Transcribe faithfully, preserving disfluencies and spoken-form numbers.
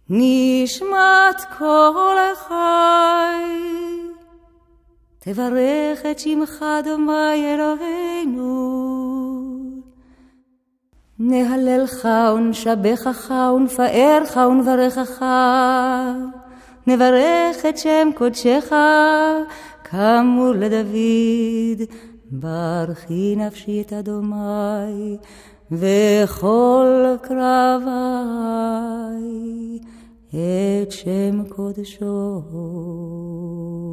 נשמת כל החי, תברך את שמך אדוני אלוהינו. נהללך ונשבחך ונפארך ונברכך, נברך את שם קודשך כאמור לדוד. ברכי נפשי את אדוני וכל קרבי את שם קודשו.